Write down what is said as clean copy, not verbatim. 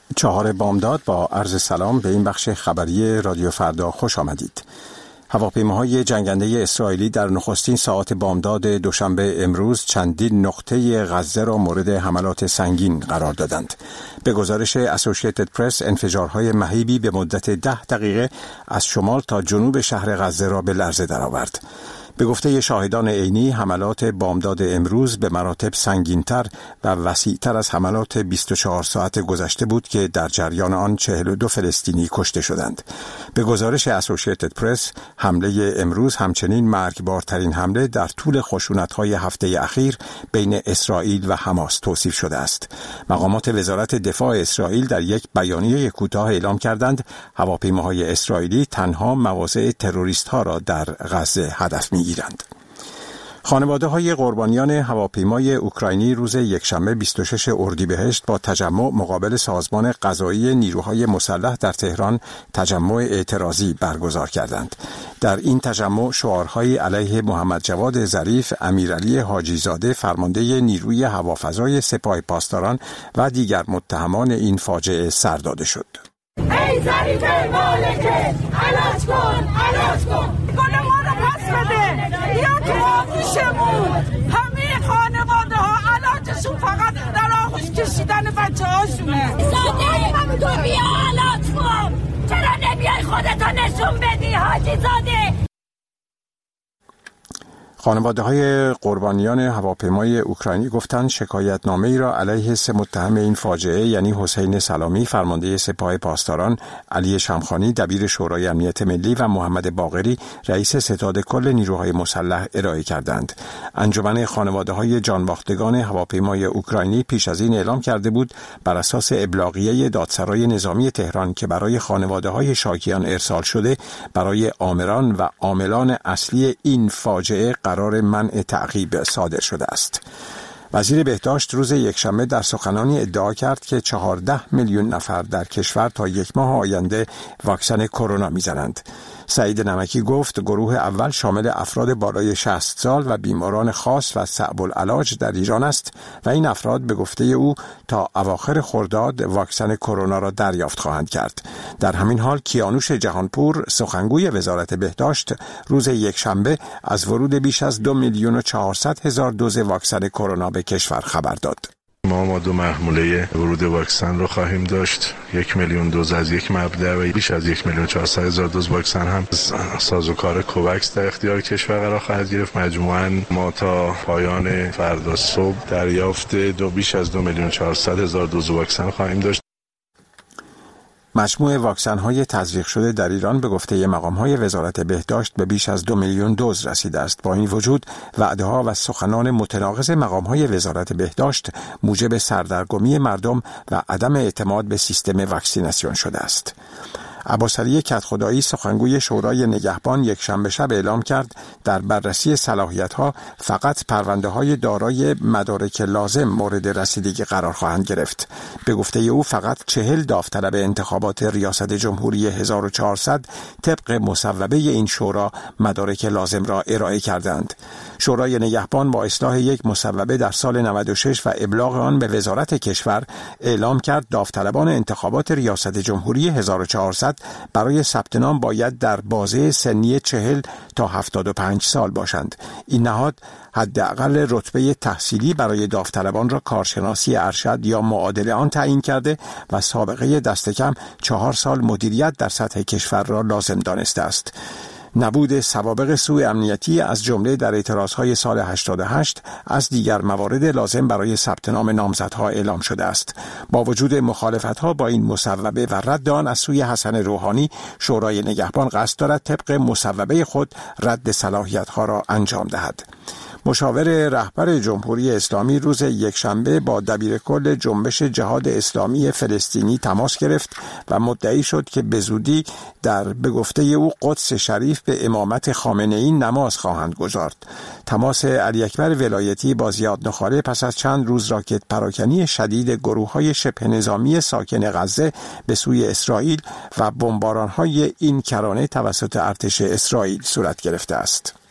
4 بامداد با عرض سلام به این بخش خبری رادیو فردا خوش آمدید. هواپیماهای جنگنده اسرائیلی در نخستین ساعات بامداد دوشنبه امروز چندین نقطه غزه را مورد حملات سنگین قرار دادند. به گزارش اسوسییتد پرس، انفجارهای مهیبی به مدت 10 دقیقه از شمال تا جنوب شهر غزه را به لرزه درآورد. به گفته شاهدان عینی، حملات بامداد امروز به مراتب سنگین‌تر و وسیع‌تر از حملات 24 ساعت گذشته بود که در جریان آن 42 فلسطینی کشته شدند. به گزارش اسوسییتد پرس، حمله امروز همچنین مرگبارترین حمله در طول خشونت‌های هفته اخیر بین اسرائیل و حماس توصیف شده است. مقامات وزارت دفاع اسرائیل در یک بیانیه کوتاه اعلام کردند هواپیماهای اسرائیلی تنها مواضع تروریست‌ها را در غزه هدف می‌گیرند. خانواده‌های قربانیان هواپیمای اوکراینی روز یکشنبه 26 اردیبهشت با تجمع مقابل سازمان قضایی نیروهای مسلح در تهران تجمع اعتراضی برگزار کردند. در این تجمع شعارهایی علیه محمد جواد ظریف، امیرعلی حاجیزاده فرمانده نیروی هوافضای سپاه پاسداران و دیگر متهمان این فاجعه سر داده شد. ای ظریف مالکه، علاج کن گل ما رو پس بده، یا تو آغوشمون. همه خانواده ها علاجشون فقط در آغوش کشیدن بچه هاشونه. زاده من تو بیا علاج کن، چرا نمیای خودتو نشون بدی حاجی زاده؟ خانواده‌های قربانیان هواپیمای اوکراینی گفتند شکایتنامه‌ای را علیه 3 متهم این فاجعه یعنی حسین سلامی فرمانده سپاه پاسداران، علی شمخانی دبیر شورای امنیت ملی و محمد باقری رئیس ستاد کل نیروهای مسلح ارائه کردند. انجمن خانواده‌های جانباختگان هواپیمای اوکراینی پیش از این اعلام کرده بود بر اساس ابلاغیه دادسرای نظامی تهران که برای خانواده‌های شاکیان ارسال شده، برای آمران و عاملان اصلی این فاجعه قرار منع تعقیب صادر شده است. وزیر بهداشت روز یکشنبه در سخنانی ادعا کرد که 14 میلیون نفر در کشور تا 1 ماه آینده واکسن کرونا میزنند. سعید نمکی گفت گروه اول شامل افراد بالای 60 سال و بیماران خاص و صعب العلاج در ایران است و این افراد به گفته او تا اواخر خرداد واکسن کرونا را دریافت خواهند کرد. در همین حال کیانوش جهانپور سخنگوی وزارت بهداشت روز یکشنبه از ورود بیش از 2,400,000 دوز واکسن کرونا به کشور خبر داد. ما 2 مرحله ورود واکسن رو خواهیم داشت. 1 میلیون دوز از یک مبدأ و بیش از 1,400,000 دوز واکسن هم سازوکار کووکس در اختیار کشور قرار خواهد گرفت. مجموعاً ما تا پایان فردا صبح دریافت بیش از 2,400,000 دوز واکسن خواهیم داشت. مجموع واکسن‌های تزریق شده در ایران به گفته مقام‌های وزارت بهداشت به بیش از 2 میلیون دوز رسیده است. با این وجود وعده‌ها و سخنان متناقض مقام‌های وزارت بهداشت موجب سردرگمی مردم و عدم اعتماد به سیستم واکسیناسیون شده است. عباسعلی کدخدایی سخنگوی شورای نگهبان یکشنبه شب اعلام کرد در بررسی صلاحیت‌ها فقط پرونده‌های دارای مدارک لازم مورد رسیدگی قرار خواهند گرفت. به گفته او فقط 40 داوطلب انتخابات ریاست جمهوری 1400 طبق مصوبه این شورا مدارک لازم را ارائه کردند. شورای نگهبان با اصلاح یک مصوبه در سال 96 و ابلاغ آن به وزارت کشور اعلام کرد داوطلبان انتخابات ریاست جمهوری 1400 برای ثبت نام باید در بازه سنی 40 تا 75 سال باشند. این نهاد حداقل رتبه تحصیلی برای داوطلبان را کارشناسی ارشد یا معادل آن تعیین کرده و سابقه دست کم 4 سال مدیریت در سطح کشور را لازم دانسته است. نبود سوابق سوء امنیتی از جمله در اعتراضهای سال 88 از دیگر موارد لازم برای ثبت نام نامزدها اعلام شده است. با وجود مخالفت‌ها با این مصوبه و رد آن از سوی حسن روحانی، شورای نگهبان قصد دارد طبق مصوبه خود رد صلاحیت‌ها را انجام دهد. مشاور رهبر جمهوری اسلامی روز یکشنبه با دبیرکل جنبش جهاد اسلامی فلسطینی تماس گرفت و مدعی شد که به زودی به گفته او قدس شریف به امامت خامنه‌ای نماز خواهند گذارد. تماس علی اکبر ولایتی با زیاد نخاله پس از چند روز راکت پراکنی شدید گروه‌های شبه نظامی ساکن غزه به سوی اسرائیل و بمباران‌های این کرانه توسط ارتش اسرائیل صورت گرفته است.